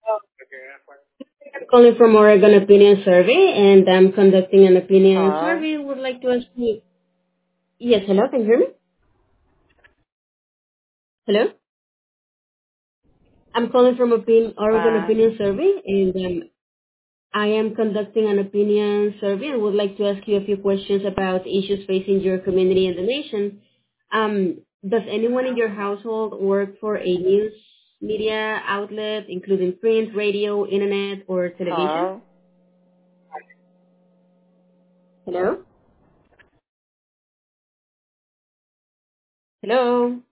I'm calling from Oregon Opinion Survey, and I'm conducting an opinion Hello? survey. Would like to ask you. Yes, hello, can you hear me? Hello? I'm calling from Oregon Hi. Opinion Survey, and I am conducting an opinion survey and would like to ask you a few questions about issues facing your community and the nation. Does anyone in your household work for a news media outlet, including print, radio, internet, or television? Hello? Hello? Hello?